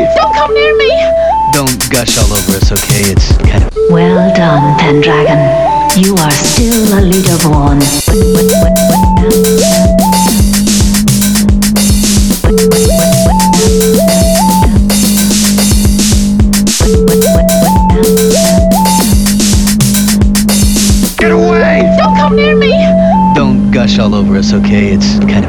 Don't come near me! Don't gush all over us, okay? It's kind of... Well done, Pendragon. You are still a leaderborn. Get away! Don't come near me! Don't gush all over us, okay? It's kind of...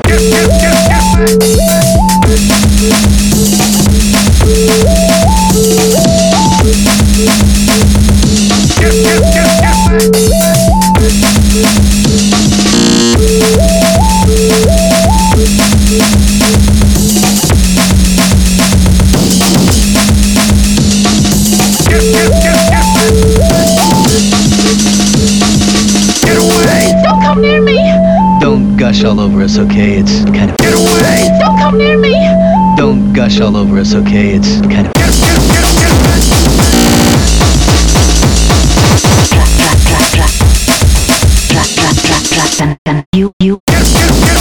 Get away! Don't come near me! Don't gush all over us, okay? It's kind of... Get away! Don't come near me! Don't gush all over us, okay? It's kind of... Drop. You.